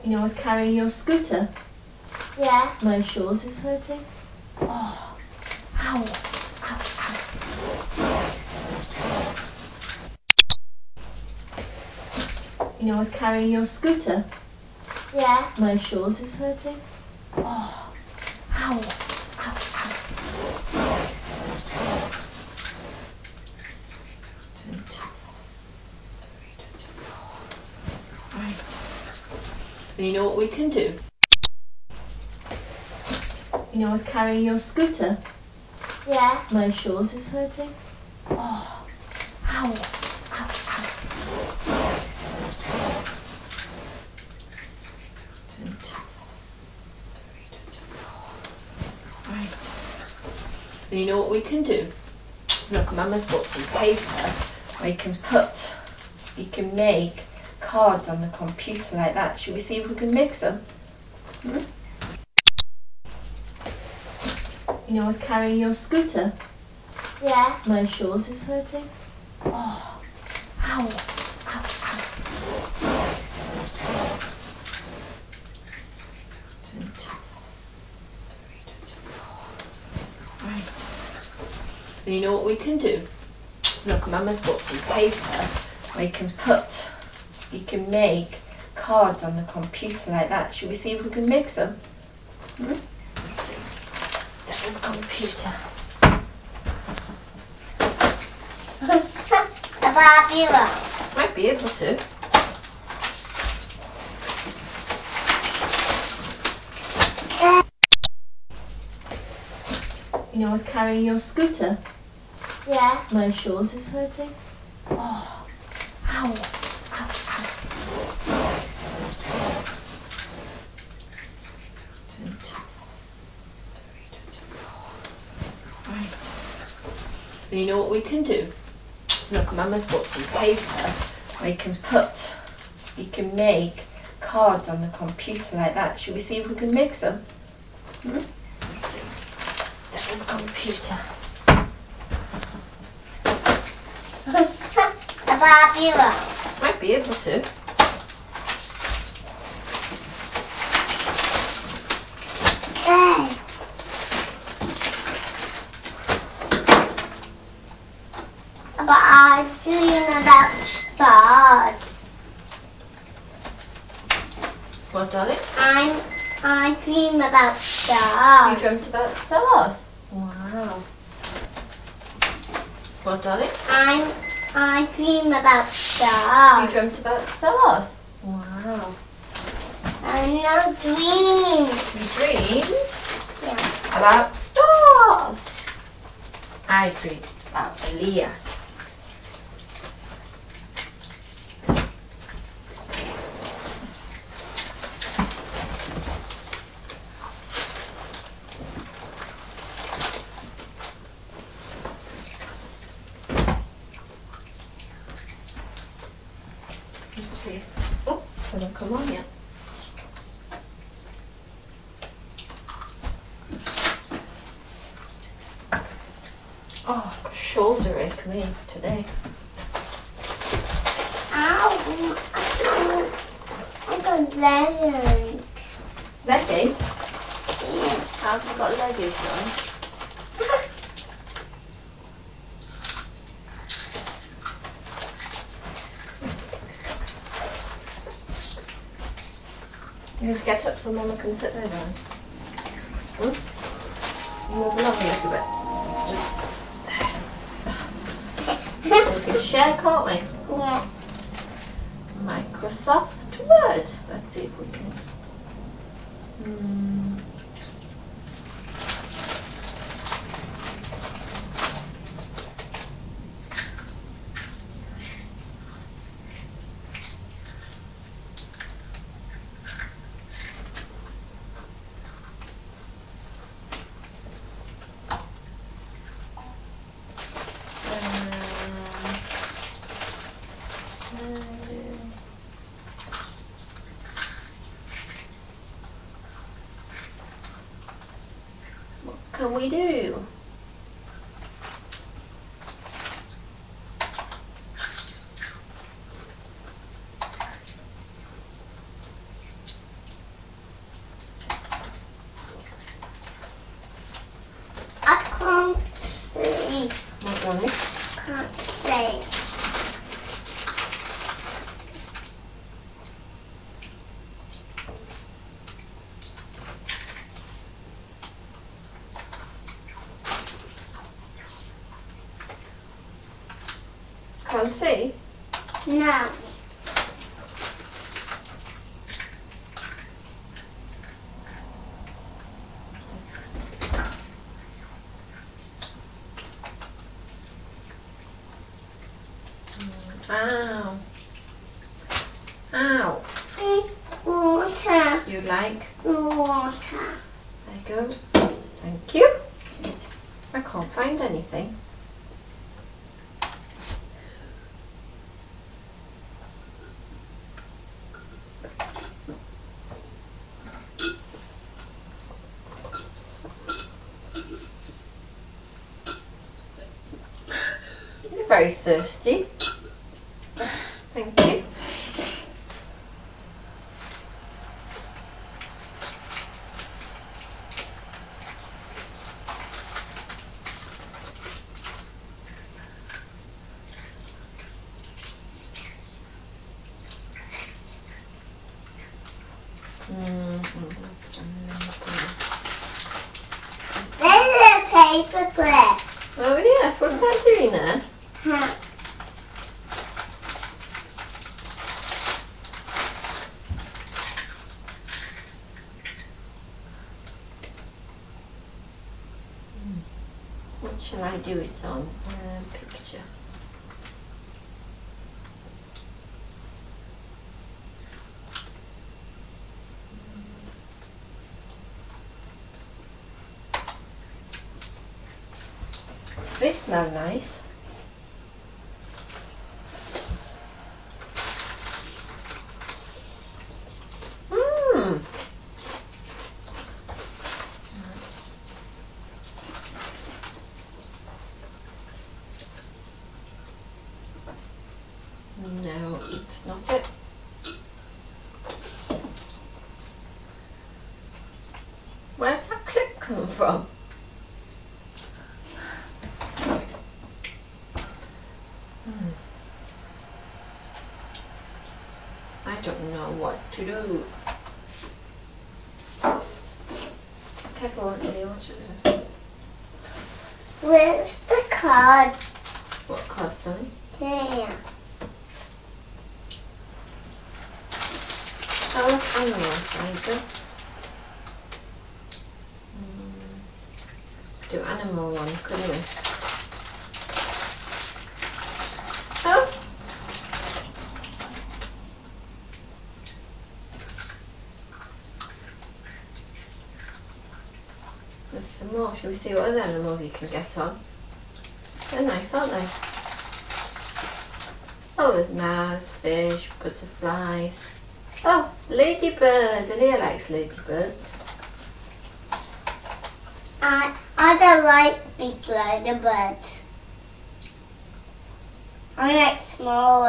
You know, with carrying your scooter. Yeah. My shoulder's hurting. Oh, ow, ow, ow. You know, with carrying your scooter. Yeah. My shoulder's hurting. Oh, ow, ow, ow. 23, 24. Right. And you know what we can do? You know, with carrying your scooter. Yeah. My shoulder's hurting. Oh, ow, ow, ow. 23, 24. Right. And you know what we can do? Look, Mama's bought some paper where you can make cards on the computer like that. Should we see if we can make some? You know, with carrying your scooter. Yeah. My shoulder's hurting. Oh, ow, ow, ow. 23, 24. Right. And you know what we can do? Look, Mama's bought some paper where you can make cards on the computer like that. Should we see if we can make some? Let's see. There's the computer. Might be able to. You know, with carrying your scooter. Yeah. My shoulder's hurting. Oh, ow, ow, ow. 23, 24. Right. And you know what we can do? Look, Mama's bought some paper where you can make cards on the computer like that. Should we see if we can make some? Let's see. There's the computer. Might be able to. But I dream about stars. What, darling? I dream about stars. You dreamt about stars. Wow. What, darling? I dream about stars. You dreamt about stars. Wow. I know dream. You dreamed Yeah. about stars. I dreamed about Aaliyah. Let's see. Oh, hasn't come on yet. Oh, I've got shoulder ache me today. Ow. I got leg. Leg ache? Yeah. How have you got leg ache, darling? You need to get up so Mama can sit there, darling. You move along a little bit. Just we can share, can't we? Yeah. Microsoft Word. Let's see if we can. What can we do? can't see? No. Ow. Ow. Water. You like? Water. There you go. Thank you. I can't find anything. You're very thirsty. Thank you. There's a paper clip. Oh yes, what's that doing there? Huh. What shall I do it on? Picture. They smell nice. Mmm. No, it's not it. Where's that clip come from? I don't know what to do. Careful, Leo. Where's the card? What card, Sonny? There. Oh, look, animal. There you go. Do animal one, couldn't we? Oh! There's some more. Shall we see what other animals you can guess on? They're nice, aren't they? Oh, there's mouse, fish, butterflies. Oh, ladybirds. Aaliyah likes ladybirds. I don't like big ladybirds. I like small.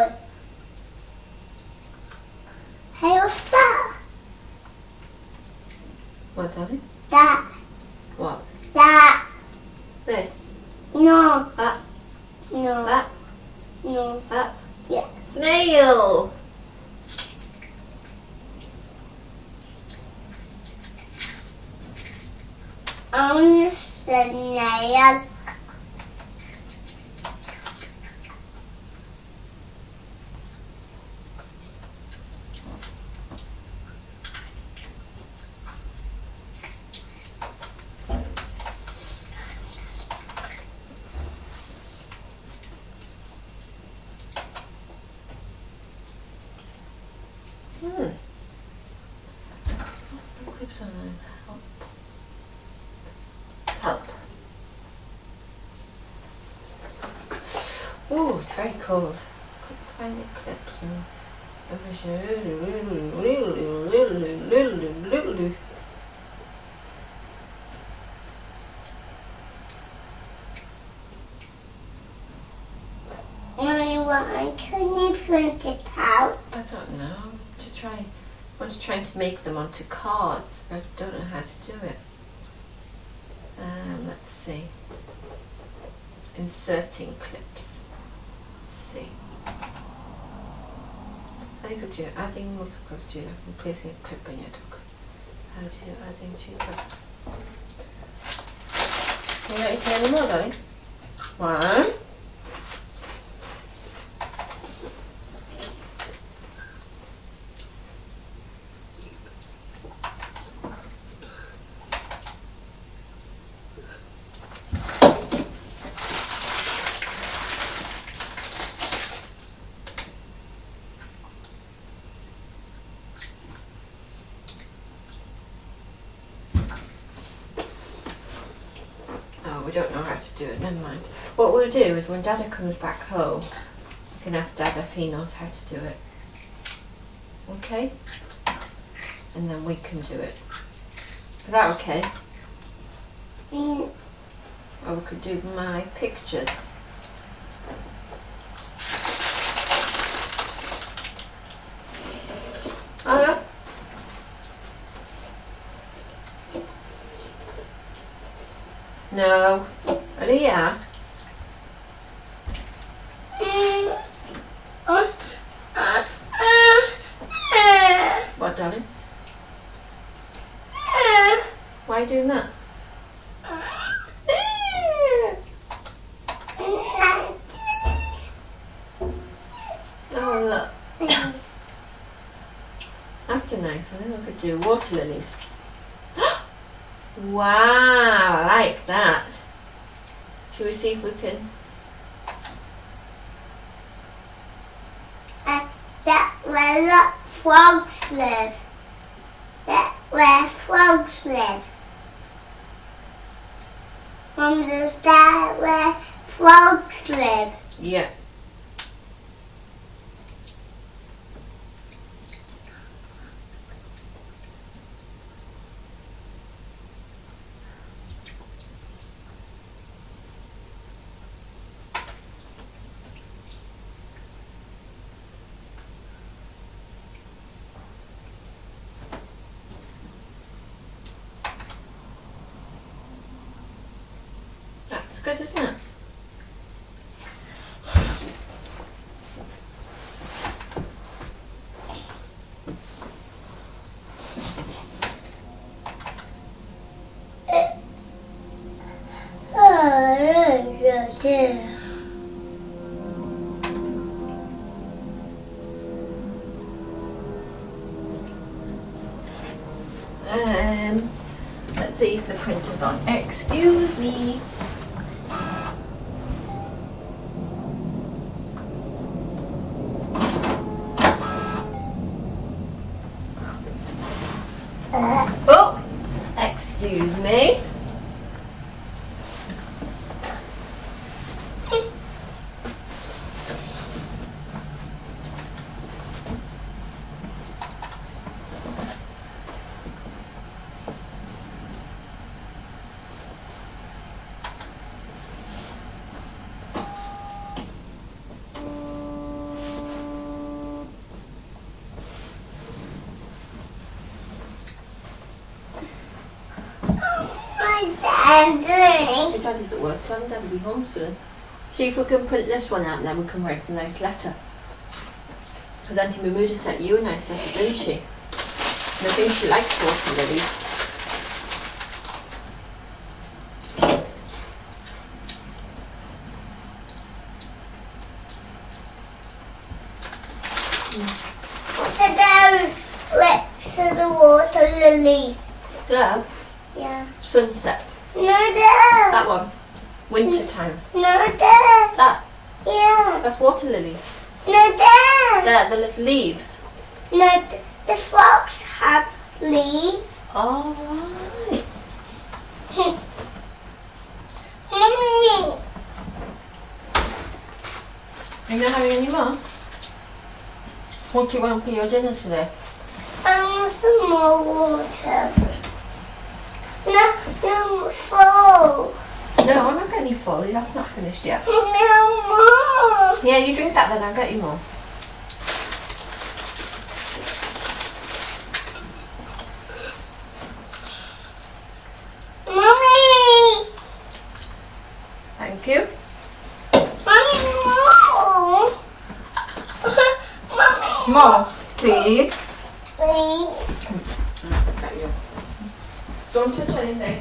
Hey, what's that? What, darling? That. What? That. This? No. That? No. That? No. That? Yeah. Snail! On snail. Clips on there. Help. Oh, it's very cold. Couldn't find the clips. Why can you print it out? I don't know. I was trying to make them onto cards, but I don't know how to do it. Let's see. Inserting clips. Let's see. How do you do it? Adding multiple to you and placing a clip on your dog. How do you adding to your dog? You not eating any more, darling? One. don't know how to do it, never mind. What we'll do is when Dada comes back home, we can ask Dada if he knows how to do it. Okay? And then we can do it. Is that okay? Mm. Or we could do my pictures. Oh, no. Ria. What, darling? Why are you doing that? Oh, look. That's a nice one. I could do water lilies. Wow, I like that. Shall we see if we can? That's where frogs live. That's where frogs live. Mum, is that where frogs live? Yeah. That's good, isn't it? Let's see if the printer's on. Excuse me. Oh, excuse me. Your daddy's at work. Tell him Daddy will be home soon. See if we can print this one out and then we can write a nice letter. Because Auntie Mamuda sent you a nice letter, didn't she? And I think she likes water lilies. To the water lilies. There. Yeah. Sunset. No, there. That one. Winter time. No, there. That. Yeah. That's water lilies. No, there. There, the little leaves. No, the frogs have leaves. Oh, right. Mummy. Are you not having any more? What do you want for your dinner today? I want some more water. No, full. No, I'm not getting you full. That's not finished yet. No more. Yeah, you drink that then, I'll get you more. Mommy. Thank you. Mommy, more. Mommy. More, please. Please. Got you. Don't touch anything.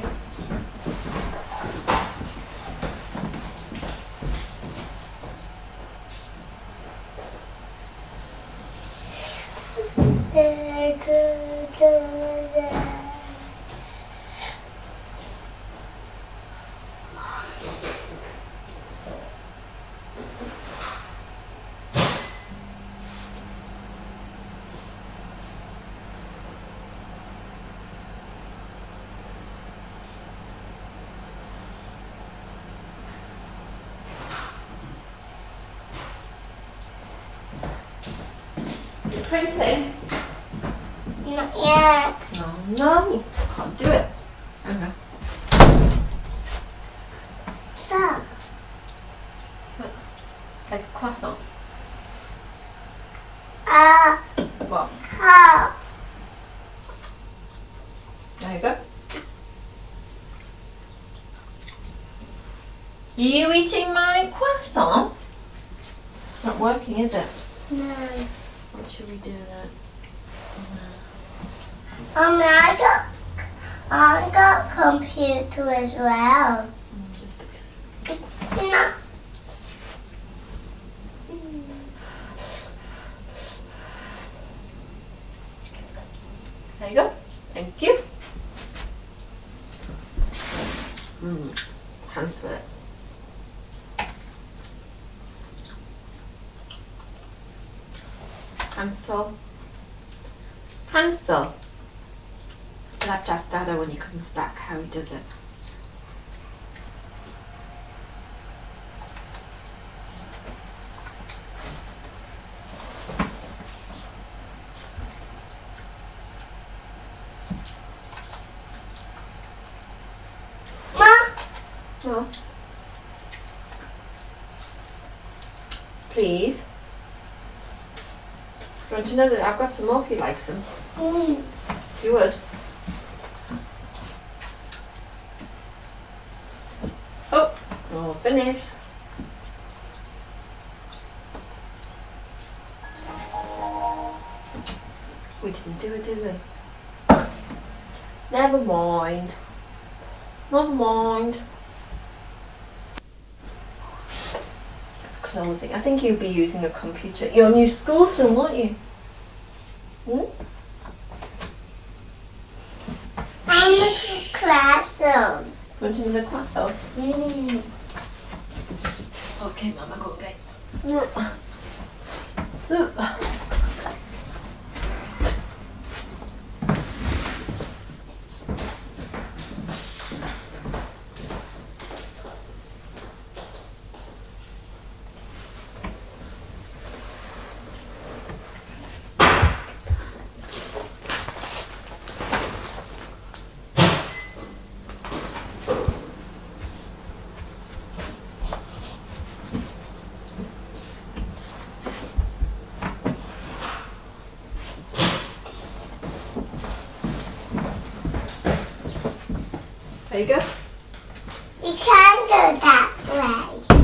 printing? Not yet. No, can't do it. Okay. Stop. Like a croissant. What? How? There you go. Are you eating my croissant? It's not working, is it? No. What should we do then? Mommy, I got computer as well. No. There you go. Thank you. Cancel it. Cancel. Cancel. I'll have to ask Dada when he comes back how he does it. Mom, No. Please. Do you want another? I've got some more if you like some. You would? Oh, finished. We didn't do it, did we? Never mind. Never mind. It's closing. I think you'll be using a computer. You're new school soon, aren't you? I'm the classroom. Want another croissant? Mm. Okay, Mama, go get. There you go. You can't go that way.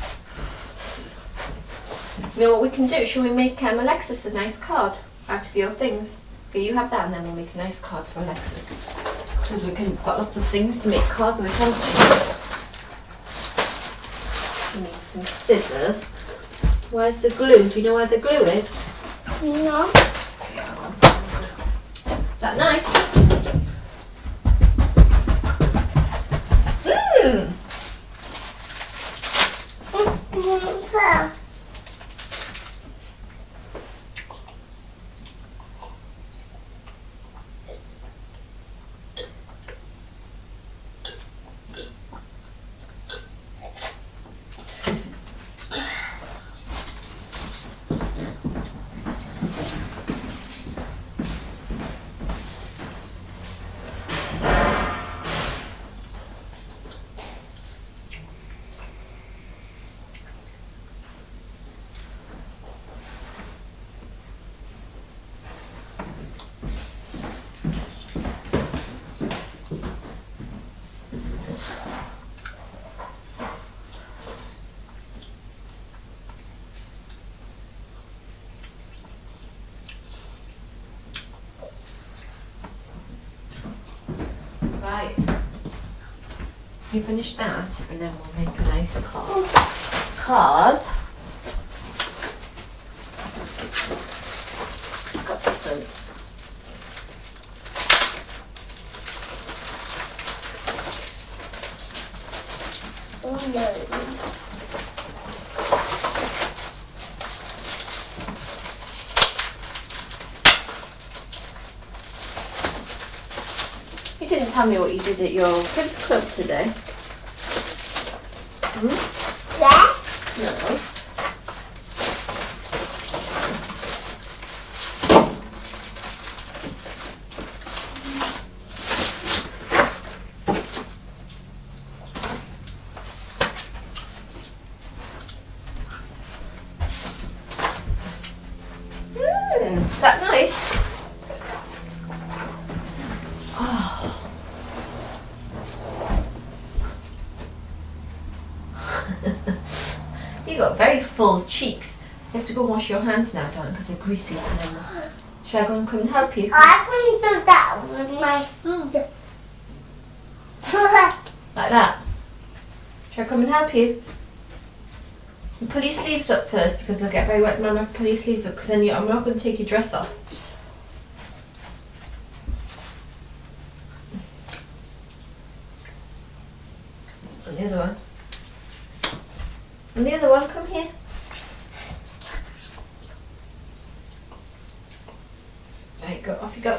You know what we can do? Shall we make Alexis a nice card out of your things? Okay, you have that and then we'll make a nice card for Alexis. Because we've got lots of things to make cards with, haven't we? We need some scissors. Where's the glue? Do you know where the glue is? No. Is that nice? Right. You finish that and then we'll make a nice card. Because I've got some You didn't tell me what you did at your kids club today. Yeah? No. guys. Oh. You got very full cheeks. You have to go wash your hands now, darling, because they're greasy. Shall I go and come and help you? I can do that with my food. Like that. Shall I come and help you? Pull your sleeves up first because they'll get very wet. Mama, pull your sleeves up because then I'm not going to take your dress off. And the other one. And the other one, come here. There you go, off you go.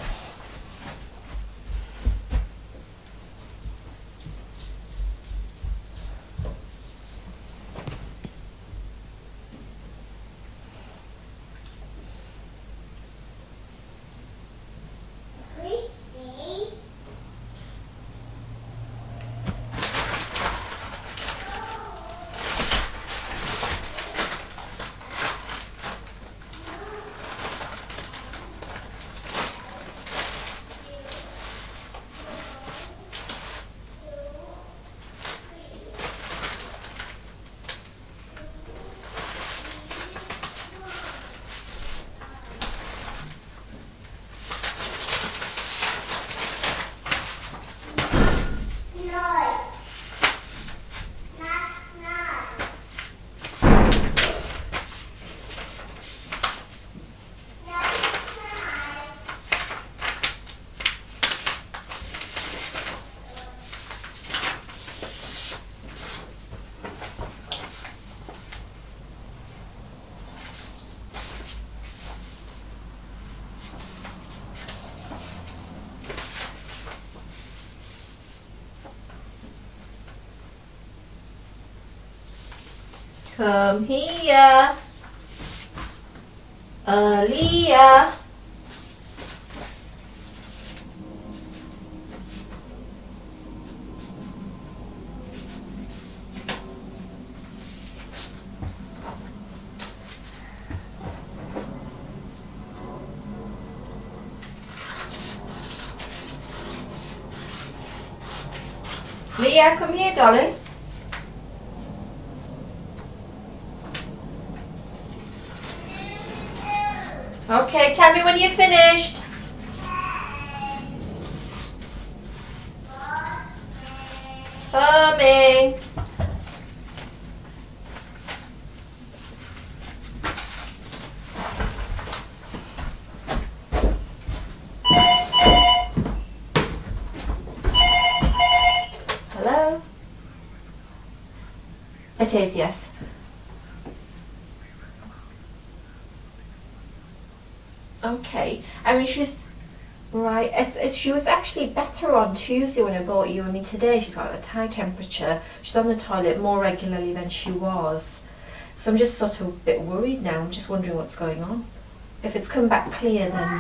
Come here. Aaliyah. Leah, come here, darling. Okay, tell me when you're finished. Coming. Hello? It is, yes. Okay, I mean she's right. She was actually better on Tuesday when I bought you. I mean today she's got a high temperature. She's on the toilet more regularly than she was. So I'm just sort of a bit worried now. I'm just wondering what's going on. If it's come back clear, then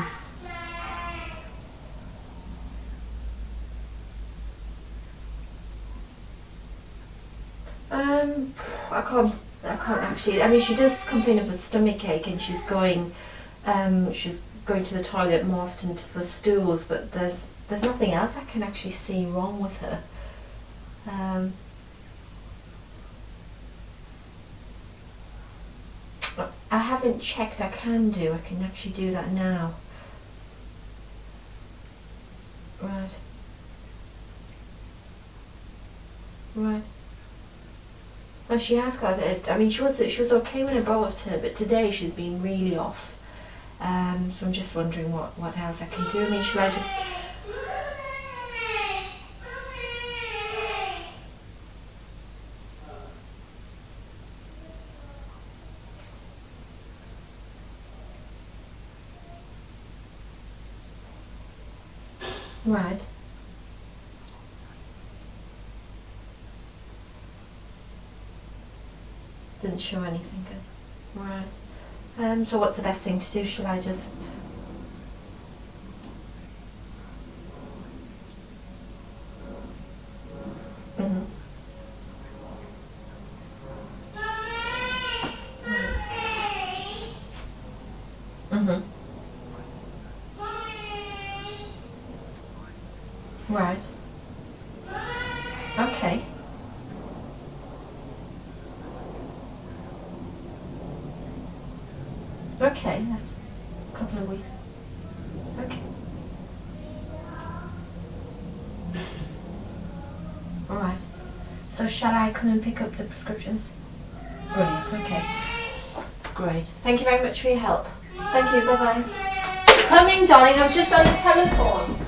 I can't actually. I mean she does complain of a stomach ache and she's going to the toilet more often for stools, but there's nothing else I can actually see wrong with her. I haven't checked. I can actually do that now. Right. Well, she has got it. I mean, she was okay when I brought her, but today she's been really off. So I'm just wondering what else I can do. I mean, should I just... Right. Didn't show anything good. Right. So what's the best thing to do? Shall I just... Right. Okay. Okay, that's a couple of weeks. Okay. Alright. So shall I come and pick up the prescriptions? Brilliant, okay. Great. Thank you very much for your help. Thank you, bye-bye. Coming, darling, I was just on the telephone.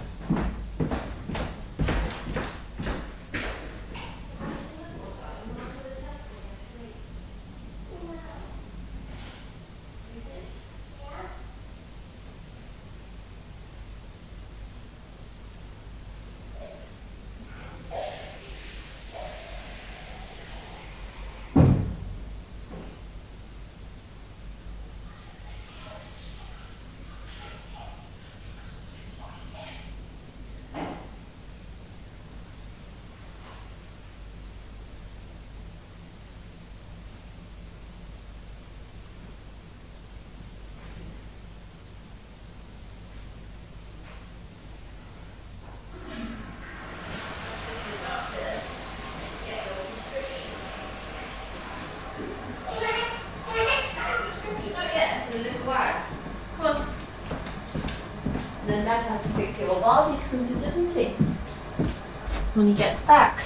Then Dad has to pick your Barbie scooter, doesn't he? When he gets back.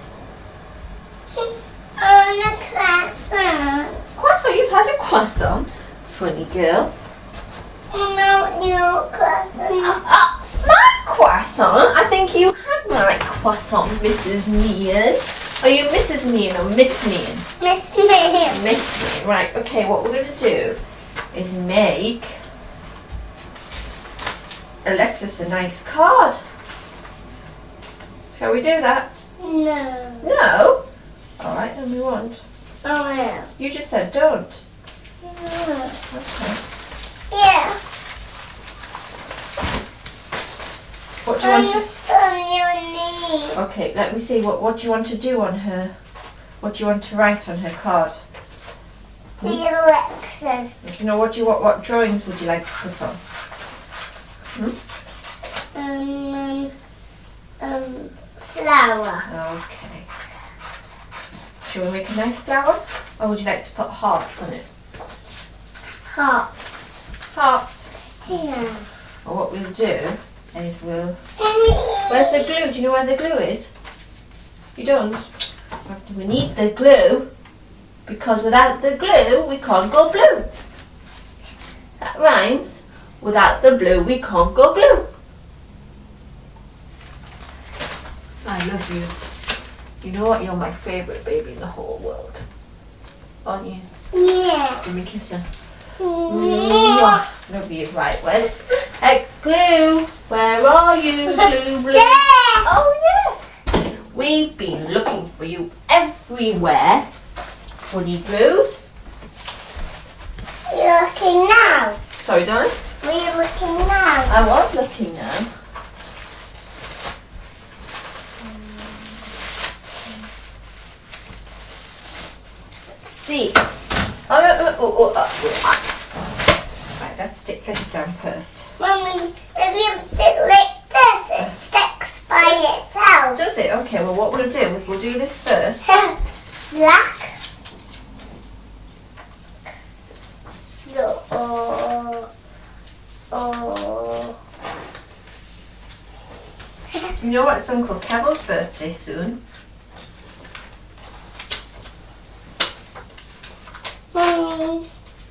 On a croissant. Croissant? You've had a croissant? Funny girl. No, your croissant. My croissant? I think you had my croissant, Mrs. Meehan. Are you Mrs. Meehan or Miss Meehan? Miss Meehan. Miss Meehan. Right, okay, what we're going to do is make Alexis a nice card. Shall we do that? No. No? Alright, then we won't. Oh, yeah. You just said don't. Yeah. Okay. Yeah. What do you want to... On your knee. Okay, let me see. What do you want to do on her? What do you want to write on her card? Dear Alexis. You know, what drawings would you like to put on? Flower. Okay. Shall we make a nice flower? Or would you like to put hearts on it? Heart. Hearts. Yeah. Or what we'll do is we'll... Where's the glue? Do you know where the glue is? You don't? We need the glue, because without the glue we can't go blue. That rhymes. Without the blue we can't go glue. I love you. You know what? You're my favourite baby in the whole world. Aren't you? Yeah. Give me a kiss then. Yeah. Love you. Right, where's glue? Where are you, glue, blue? Oh yes! We've been looking for you everywhere. Funny glues. You're looking now. Sorry, darling? Were you looking now? I was looking now. Let's see. Right, let's stick this down first. Mummy, if you did like this, it sticks by itself. Does it? Okay, well what we'll do is we'll do this first. Black. No. Oh. You know what? It's Uncle Kevin's birthday soon. Mummy,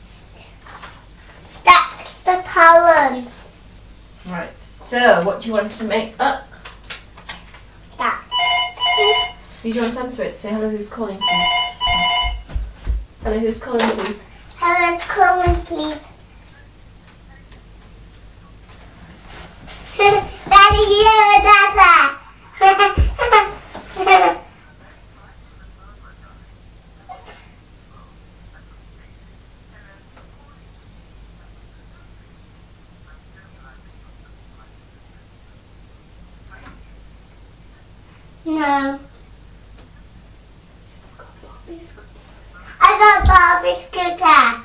that's the pollen. Right, so what do you want to make up? That. Do you want to answer it? Say hello, who's calling, please? Hello, who's calling, please? Hello, comment, please. Daddy, you're Dada. No. I got Barbie scooter.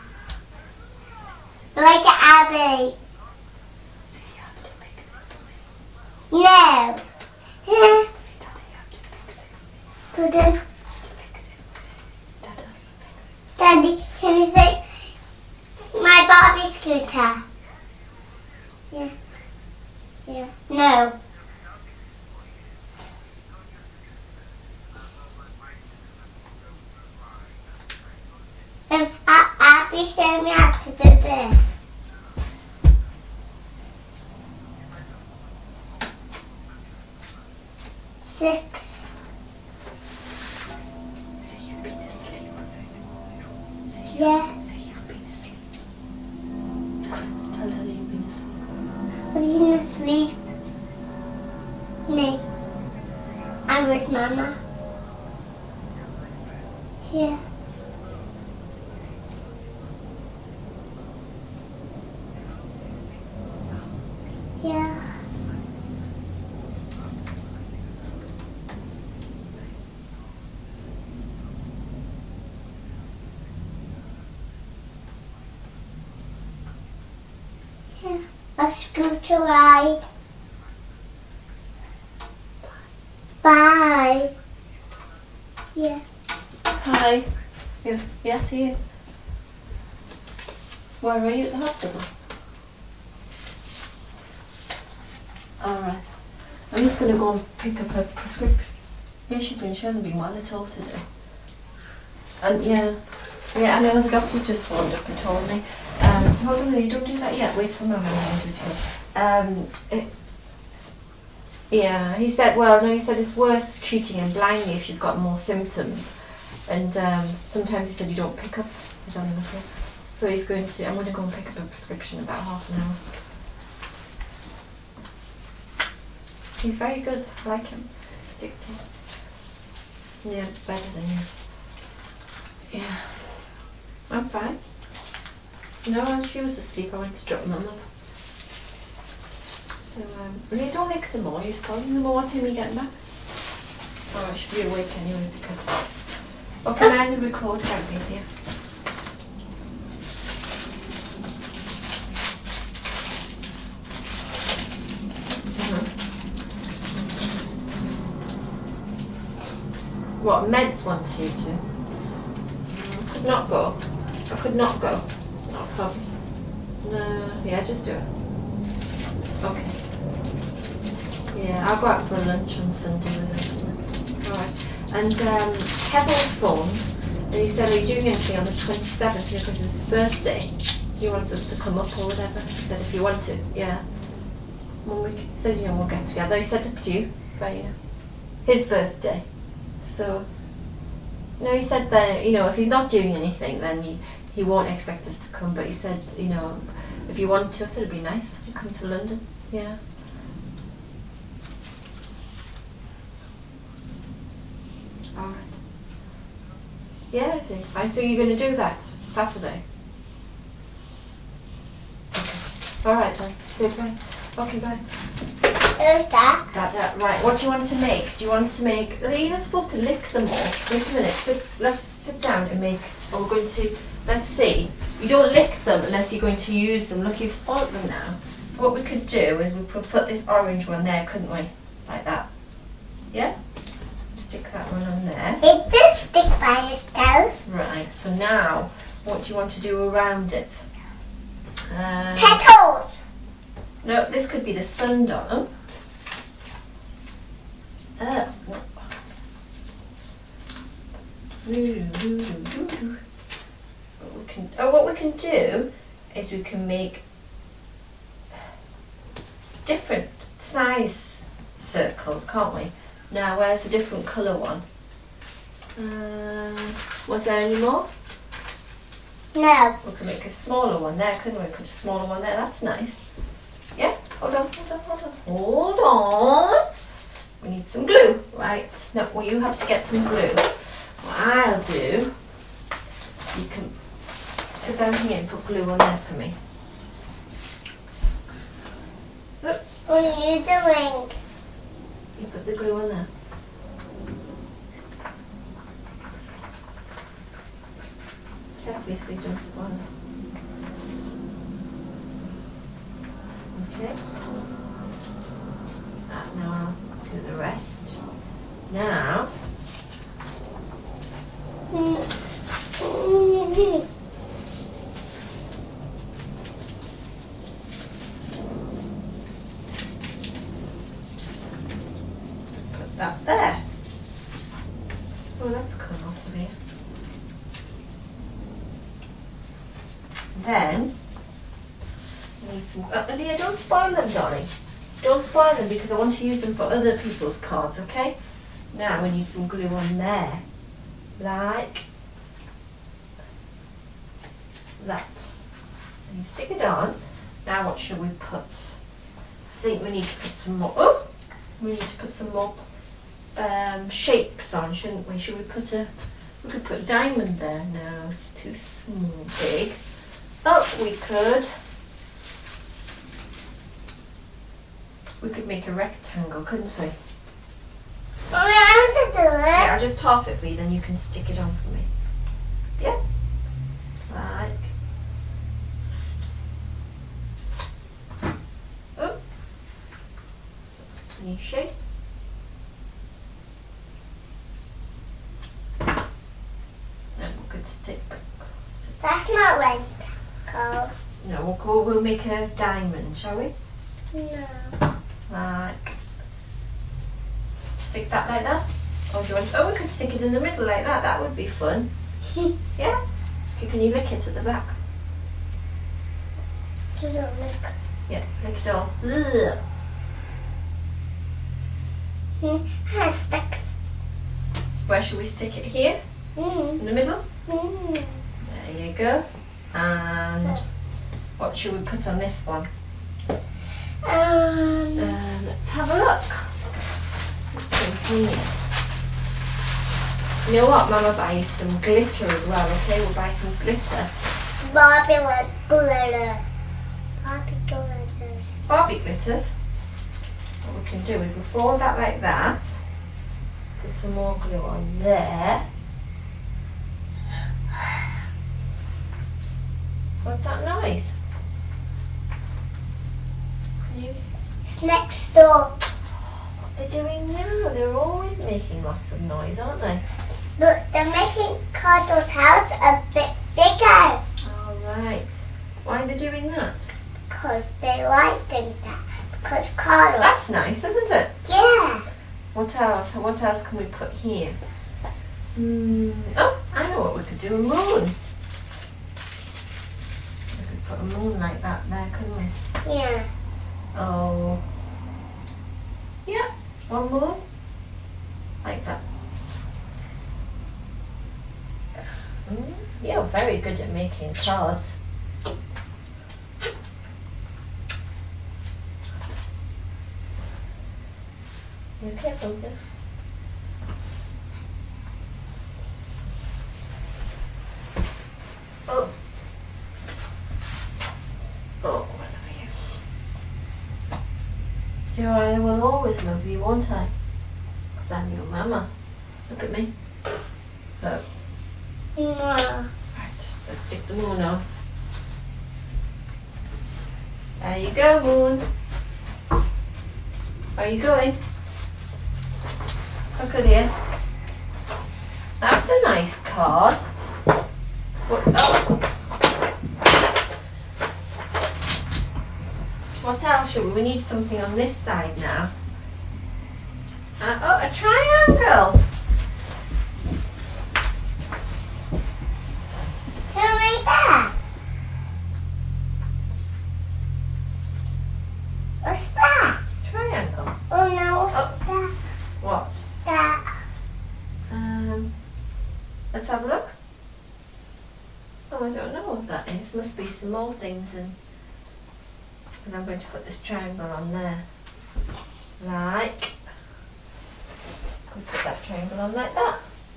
Like Abby. No. Yeah. Say, Daddy, you have to fix it. Put in. You have to fix it. Dad has to fix it. Daddy, can you fix my Barbie scooter? Yeah. Yeah. No. Abby showed me how to do this. Six. Say you've been asleep. Yeah. Say you've been asleep. Tell Daddy you've been asleep. I'm been asleep. Me. I'm with Mama. Yeah. Yeah. Yeah. A scooter ride. Bye. Yeah. Hi. You? Yes, you. Where are you at the hospital? Alright. I'm just going to go and pick up her prescription. Yeah, she hasn't been well at all today. And yeah, I know the doctor's just phoned up and told me. Hold on a minute, don't do that yet. Wait for Mum and yeah, he said, he said it's worth treating him blindly if she's got more symptoms. And sometimes he said you don't pick up. I don't know. So I'm going to go and pick up a prescription in about half an hour. He's very good. I like him. Stick to. Yeah, better than you. Yeah. I'm fine. No, when she was asleep, I went to drop Mum up. So, you don't lick them more. You're calling them more. What time are you getting back? Oh, I should be awake anyway because. Okay, I'm going to record everything here. What, meds wants you to? I could not go. Not a problem. No, yeah, just do it. Okay. Yeah, I'll go out for lunch on Sunday with him. Alright. And Kevin's phoned and he said, are you doing anything on the 27th because it's his birthday? He wants us to come up or whatever. He said, if you want to, yeah. 1 week. He said, we'll get together. He said up to you for, his birthday. So, no, he said that, if he's not doing anything, then he won't expect us to come. But he said, if you want to, I said it'd be nice if you come to London. Yeah. Alright. Yeah, everything's fine. So you're going to do that Saturday? Okay. Alright then. Say bye. Okay, bye. Who's that? Dada. Right, what do you want to make? Do you want to make... You're not supposed to lick them all. Wait a minute. Let's sit down and make... We're going to... Let's see. You don't lick them unless you're going to use them. Look, you've spoilt them now. So what we could do is we could put this orange one there, couldn't we? Like that. Yeah? Stick that one on there. It does stick by itself. Right, so now, what do you want to do around it? Petals. No, this could be the sundial. What we can do is we can make different size circles, can't we? Now, where's a different colour one? Was there any more? No. We could make a smaller one there, couldn't we? Put a smaller one there, that's nice. Yeah? Hold on. We need some glue, right? No, well, you have to get some glue. What I'll do, you can sit down here and put glue on there for me. Look. What are you doing? You put the glue on there. Carefully so you don't spoil it. Okay. Now do the rest. Now, put that there. Oh, that's come off of here. Then, I need some, Leah, don't spoil them, darling. Don't spoil them because I want to use them for other people's cards, okay? Now we need some glue on there. Like that. And you stick it on. Now what should we put? I think we need to put some more, we need to put some more shapes on, shouldn't we? Should we put we could put a diamond there. No, it's too small, big. Oh, we could make a rectangle, couldn't we? Mommy, I want to do it. Yeah, I'll just half it for you, then you can stick it on for me. Yeah? Like. Oh. New shape. Then we could stick. That's not rectangle. No, we'll make a diamond, shall we? No. Like. Stick that like that? Or do you want? Oh, we could stick it in the middle like that. That would be fun. Yeah? Okay, can you lick it at the back? You don't lick. Yeah, lick it all. Ugh. It sticks. Where should we stick it? Here? In the middle? There you go. And what should we put on this one? Let's have a look. What's in here? You know what? Mama buy you some glitter as well, okay? We'll buy some glitter. Barbie like glitter. Barbie glitters. Barbie glitters. What we can do is we'll fold that like that. Put some more glue on there. What's that noise? It's next door. What they're doing now? They're always making lots of noise, aren't they? Look, they're making Carter's house a bit bigger. All right. Why are they doing that? Because they like doing that. Because Carter. That's nice, isn't it? Yeah. What else? What else can we put here? Oh, I know what we could do. A moon. We could put a moon like that there, couldn't we? Yeah. Oh. Yeah, one moon. Like that. You're very good at making cards. You careful, yes. Oh. Oh, I love you. I will always love you, won't I? Because I'm your mama. Look at me. Look. Yeah. Right, let's stick the moon on. There you go, moon. Where are you going? Look at here. That's a nice card. What, what else should we? We need something on this side now. Oh, a triangle. So like that. What's that? Triangle. Oh no, what's that? What? That. Let's have a look. Oh, I don't know what that is. Must be small things, and because I'm going to put this triangle on there. Like. We put that triangle on like that.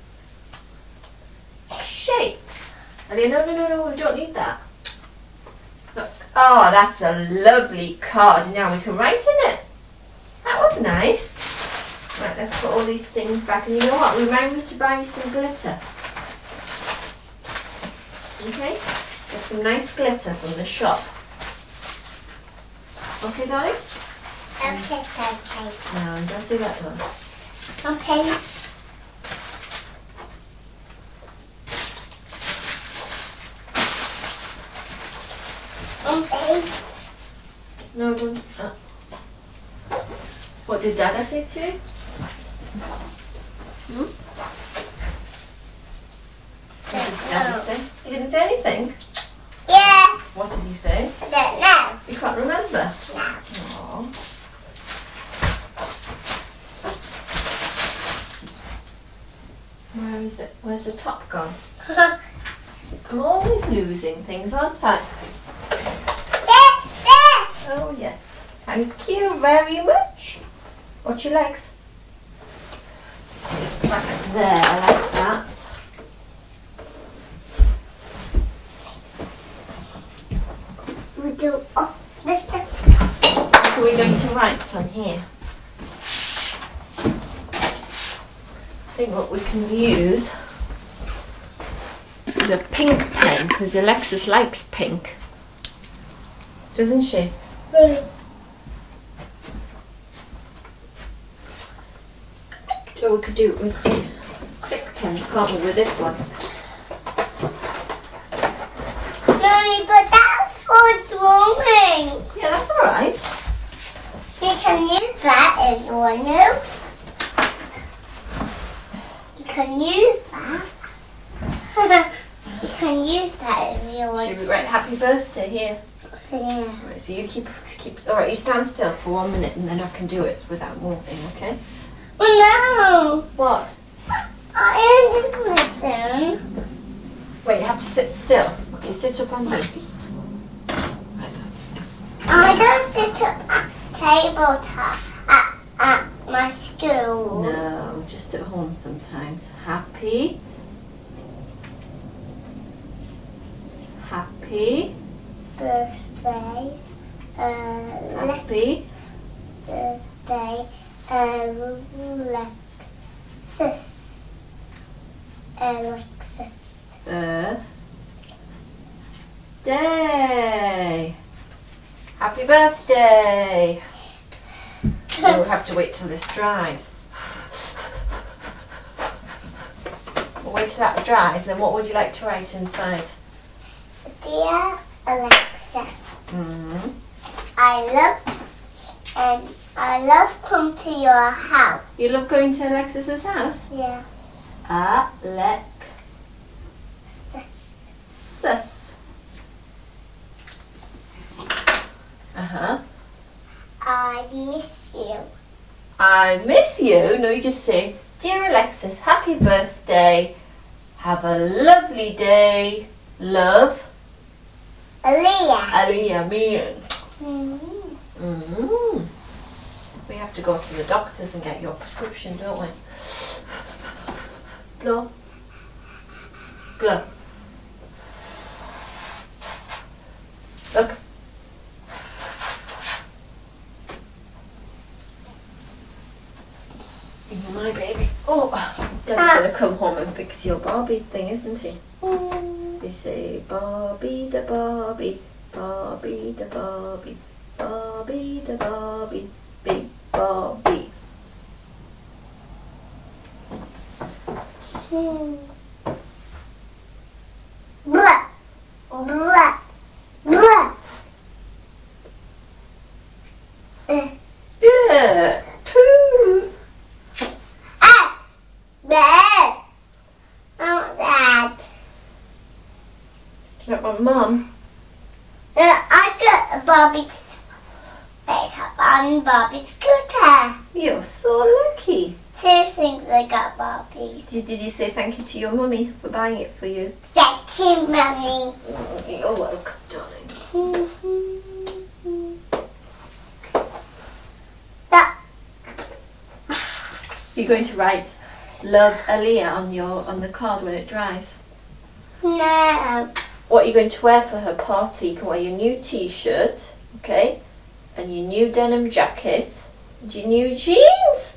Shapes. No, we don't need that. Look. Oh, that's a lovely card. Now we can write in it. That was nice. Right, let's put all these things back. And you know what? Remember to buy me some glitter. Okay? Get some nice glitter from the shop. Okay, darling? Okay, okay. No, don't do that one. Okay. Okay. No, don't. What did Dada say to you? Hmm? What did Dada say? He didn't say anything. Yeah. What did he say? I don't know. You can't remember. No. Aww. Where is it? Where's the top gone? I'm always losing things, aren't I? Oh yes. Thank you very much. What's your legs? Just back there, I like that. We do this stuff. What are we going to write on here? I think what we can use is a pink pen because Alexis likes pink, doesn't she? So we could do it with the thick pens, can't we, with this one? Mommy, but that's for drawing. Yeah, that's alright. You can use that if you want to. You can use that. You can use that if you want Should we write happy birthday here? to. Yeah. Right, so you keep, alright, you stand still for 1 minute and then I can do it without moving, okay? No. What? I didn't listen. Wait, you have to sit still. Okay, sit up on here. I don't sit up at tabletop at my school. No, just at home sometimes. Happy. Happy. Birthday. Happy. Birthday. Alexis. Birthday. Happy birthday. We'll have to wait till this dries. We'll wait till that dries, then what would you like to write inside? Dear Alexis, Mm-hmm. I love come to your house. You love going to Alexis's house? Yeah. Sus. Uh-huh. I miss you. I miss you. No, you just say, Dear Alexis, happy birthday. Have a lovely day. Love. Aaliyah. Aliyah, me. Mm-hmm. We have to go to the doctors and get your prescription, don't we? Blow. Blow. Look. You're my baby. Oh, Dad's gonna come home and fix your Barbie thing, isn't he? They say Barbie da Barbie, Barbie da Barbie, Barbie da Barbie, big Barbie. Bruh. Bruh. Bruh. Yeah. Pooh. Ah. Bruh. Oh, Dad. Do you not want Mum? I got a Barbie's Barbie scooter. You're so lucky. Two things I got Barbies. Did you say thank you to your mummy for buying it for you? Thank you, Mummy. You're welcome, darling. You're going to write Love Aliyah on the card when it dries. No. What are you going to wear for her party? You can wear your new t-shirt, okay? And your new denim jacket. And your new jeans.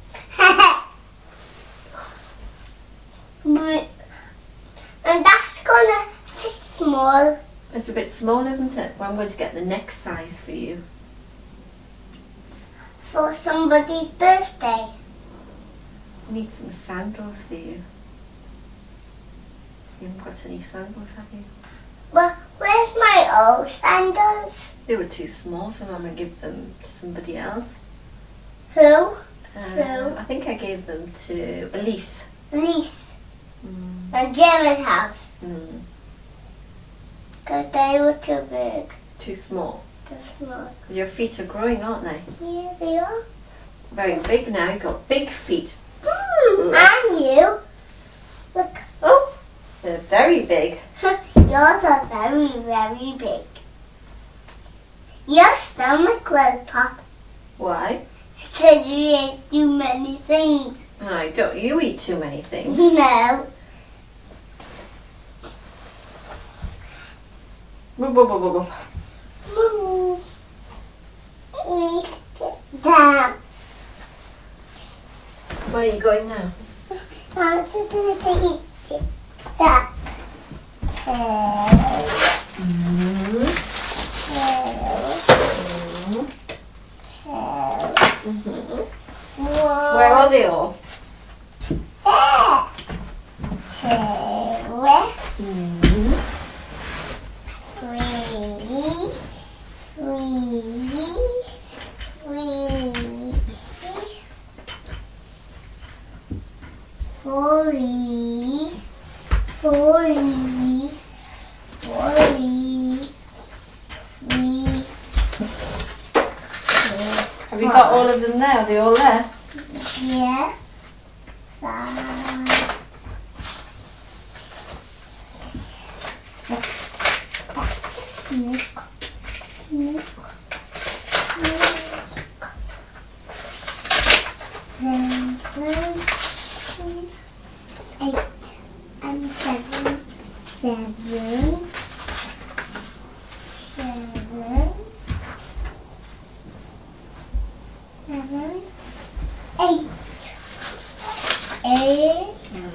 And that's gonna fit small. It's a bit small, isn't it? Well, I'm going to get the next size for you. for somebody's birthday. I need some sandals for you. You haven't got any sandals, have you? But where's my old sandals? They were too small, so Mama gave them to somebody else. Who? I think I gave them to Elise. Elise. And Gemma's house. Because they were too big. Too small. Too small. Because your feet are growing, aren't they? Yeah, they are. Very big now. You've got big feet. And you. Look. Oh, they're very big. Yours are very, very big. Your stomach will pop Why? because you ate too many things. Don't you eat too many things? No. Down. Where are you going now? I'm just going to eat it. Stop. Where are they all? Have you got all of them there? Are they all there? Yeah. 5, 6, 7, 8, and 7. 7. 8. 8.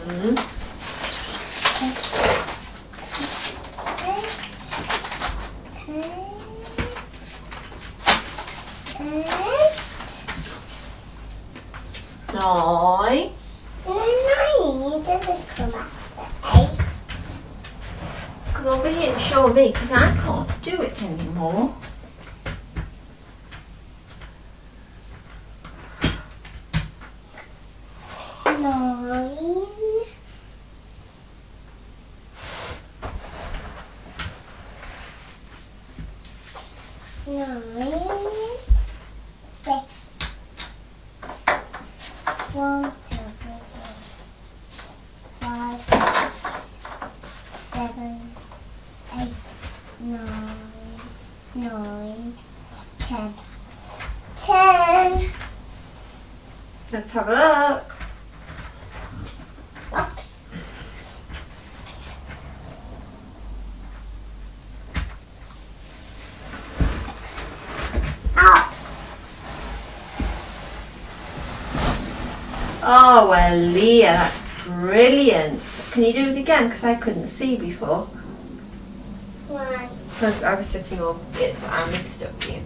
Nine. No, doesn't come after 8. Come over here and show me, because I can't do it anymore. Let's have a look. Oh, well, Leah, that's brilliant. Can you do it again? Because I couldn't see before. Why? Because I was sitting over it, so I mixed up for you.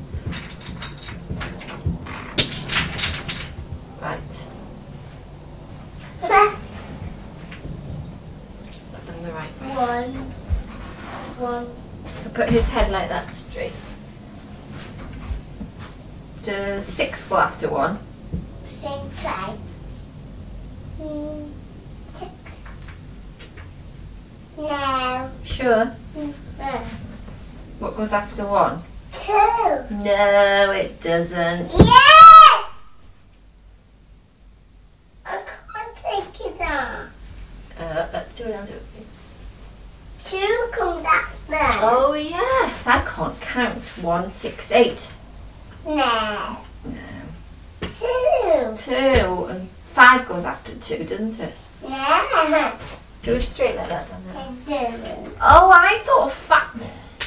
Right. Put them the right way. 1. So put his head like that straight. Does 6 go after 1? Same side. 6. No. Sure. No. What goes after 1? 2. No, it doesn't. Yes! I can't take it off. Let's do it. I'll do it. 2 comes after. Oh yes, I can't count. 1, 6, 8. No. No. 2. 2 and 5 goes after 2, doesn't it? No. Do it straight like that, doesn't it? It doesn't. Oh, I thought 5.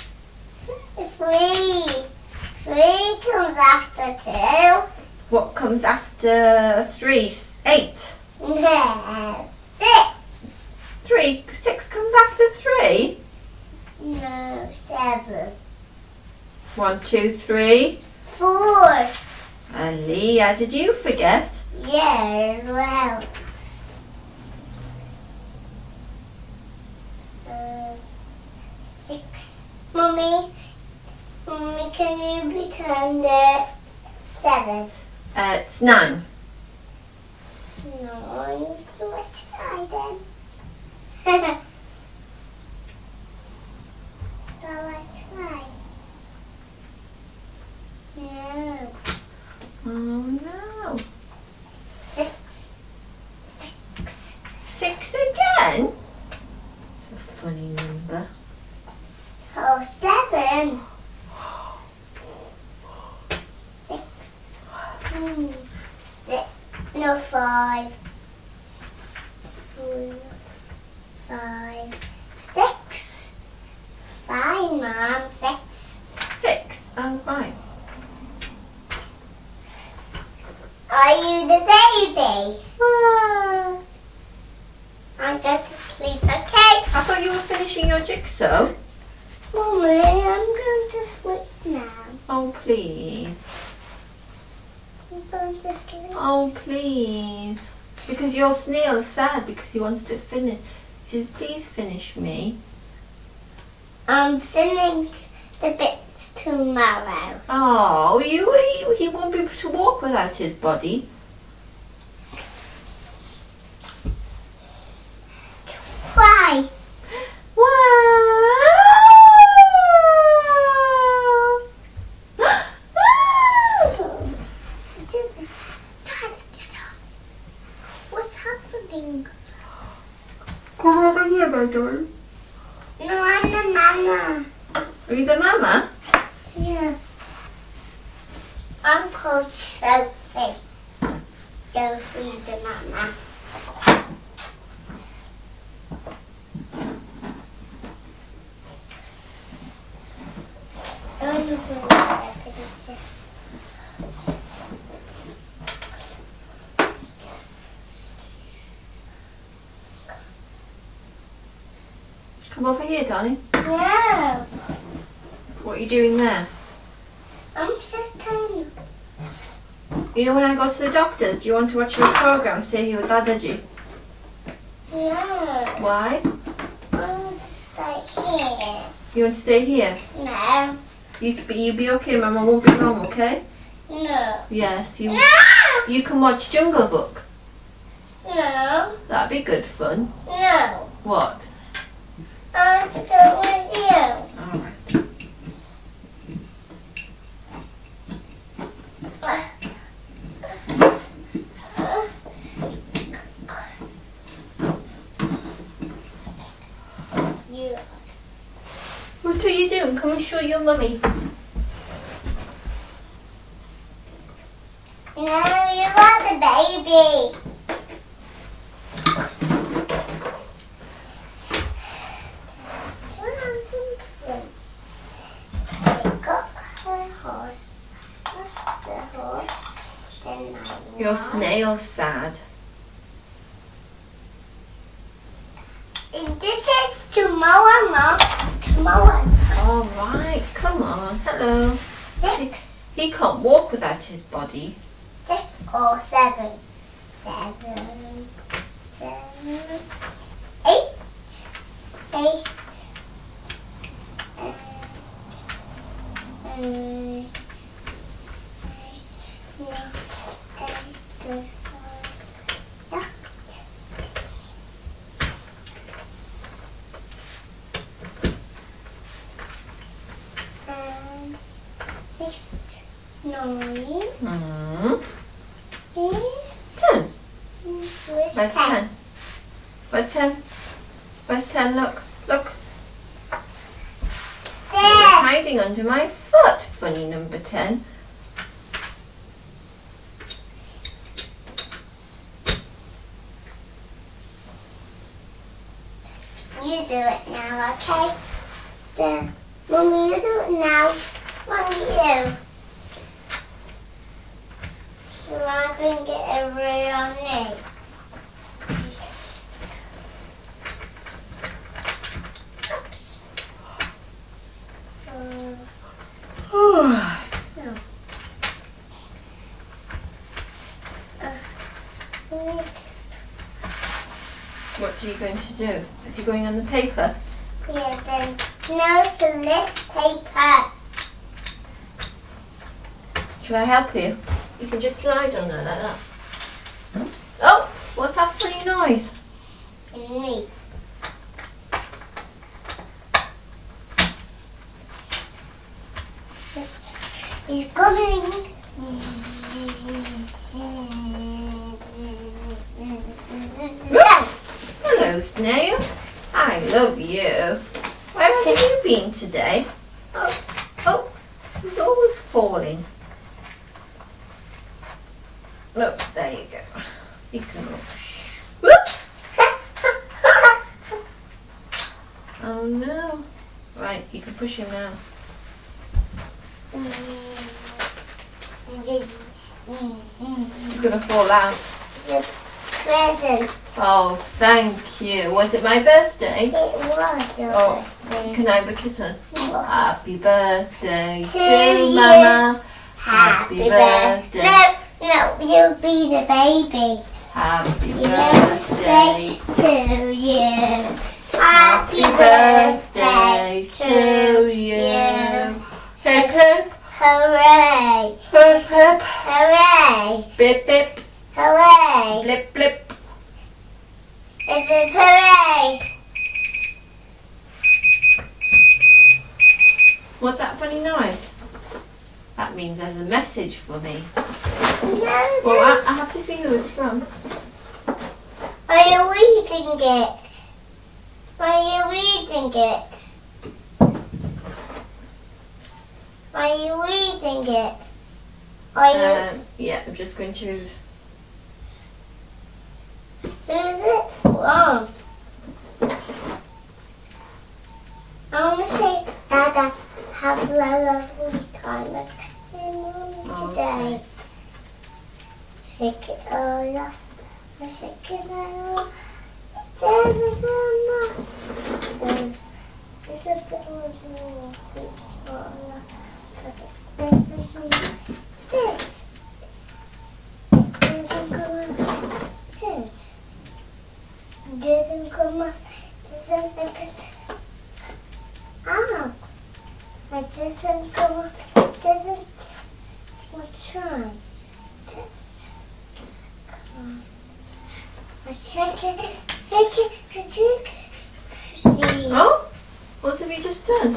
3. 3 comes after 2. What comes after 3? 8. No. 6. 3. 6 comes after 3. No. 7. 1, 2, 3. 4. And Leah, did you forget? Yeah, well. 6. Mummy, can you pretend 7? It's 9. No, it's too much try then. Shall I try? No. Oh no. 6. 6 again? It's a funny number. Oh, 7. 6. 6. No, 5. 4, 5. 6. Fine, Mom. 6. 6. Oh, right. Are you the baby? Ah, I go to sleep, okay? I thought you were finishing your jigsaw. Mummy, I'm going to sleep now. Oh, please. I'm going to sleep. Oh, please. Because your snail is sad because he wants to finish. He says, please finish me. I'm finishing the bits tomorrow. Oh, he won't be able to walk without his body. Try. What's happening? Come over here, my darling. No, I'm the mama. Are you the mama? Yeah. I'm called Sophie. Sophie the mama. I'm the princess. Come over here, darling. No. What are you doing there? I'm sitting. You know when I go to the doctor's, do you want to watch your program? Stay here with Dadaji. No. Why? I want to stay here. You want to stay here? No. You be okay, Mama won't be home, okay? No. Yes, No. you can watch Jungle Book. No. That'd be good fun. No. What? I want to go with you. Alright. You. What are you doing? Come and show your mummy. No, you are the baby. Your snail's sad. This is tomorrow, Mom. It's tomorrow. Alright, come on. Hello. 6. He can't walk without his body. 6 or 7. 7. 7. 8. 8. Hmm. 10. Where's Where's 10? Where's 10? Where's 10? Look. Look. It's There. hiding under my foot. Funny number 10. You do it now, okay? There. Mummy, you do it now. Mummy, you. Shall I bring it over on me? What are you going to do? Is he going on the paper? Yeah, then no solid paper. Shall I help you? You can just slide on there like that. Oh, what's that funny noise? Me. He's coming. Hello, Snail. I love you. Where have you been today? Oh, he's always falling. Look, there you go. You can look. Whoop! Oh no. Right, you can push him now. You're gonna fall out. It's a present. Oh, thank you. Was it my birthday? It was your Oh, birthday. can I have a kiss on? Happy birthday to you. Mama. Happy birthday. No, you'll be the baby. Happy Birthday birthday. to you. Happy birthday to you. Hip hip, Hooray. hip hip, Hooray. bip bip, Hooray. blip blip. It's a hooray. What's that funny noise? That means there's a message for me. No, Well, I have to see who it's from. Are you reading it? Are you reading it? Are you reading it? Are you? Yeah, I'm just going to. Who's it from? I want to say, Dada, have a lovely time with Mum today. Shake it all off. Shake it all off. This. Didn't come up. Doesn't think it. Ah. It doesn't come up. It doesn't. Let's try. This. Shake it. Shake it. Shake it. See. Oh, what have you just done?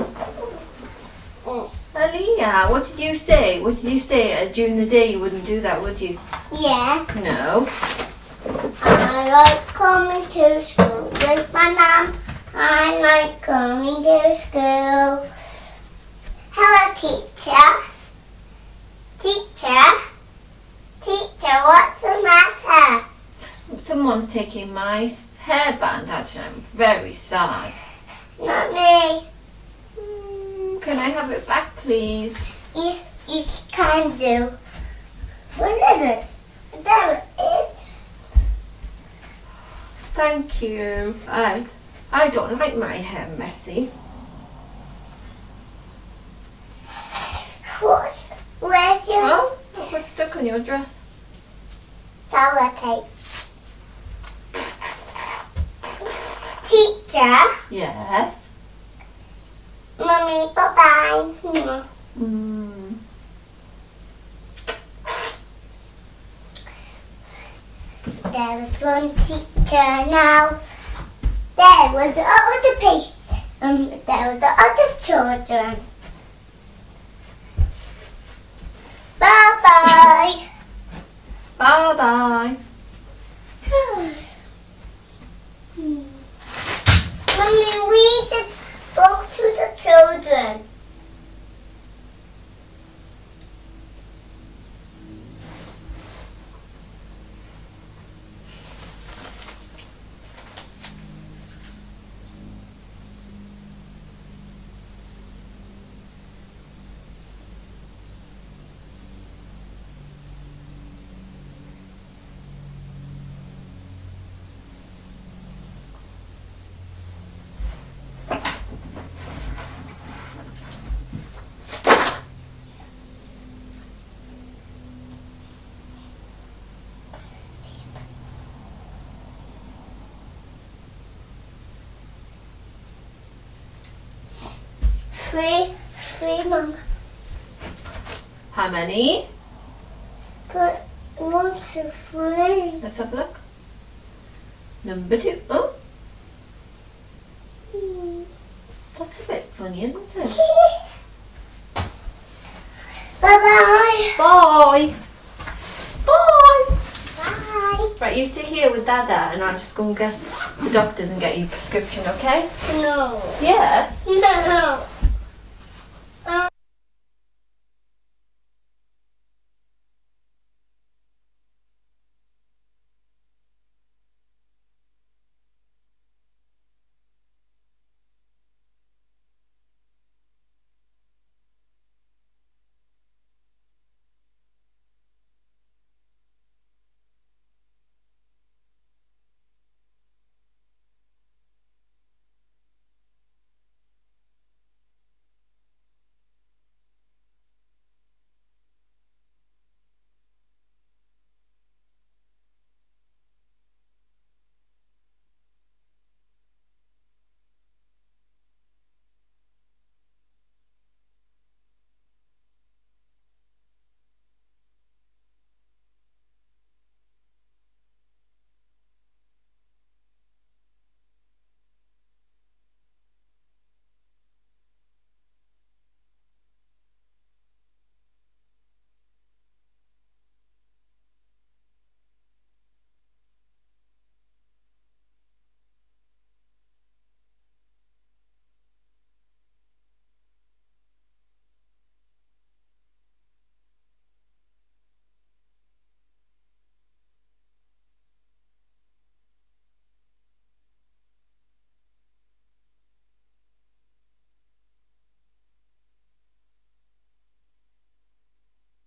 Aliyah, what did you say? What did you say during the day? You wouldn't do that, would you? Yeah. No. I like coming to school with my mom. I like coming to school. Hello, teacher. Teacher. Teacher, what's the matter? Someone's taking my hairband out and I'm very sad. Not me. Can I have it back, please? Yes, you can do. What is it? There it is. Thank you. I don't like my hair messy. Where's your Oh, look what's stuck on your dress. sellotape? Teacher. Yes. Mummy, bye-bye. Mm. There was one teacher now. There was the other piece. There was the other children. Bye-bye. Bye-bye. Mummy, read the book to the children. Three, Mum. How many? But 1, 2, 3. Let's have a look. Number 2. Oh, that's a bit funny, isn't it? Bye-bye. Bye. Bye. Bye. Right, you stay here with Dada and I'll just go and get the doctors and get you a prescription, okay? No. Yes. No.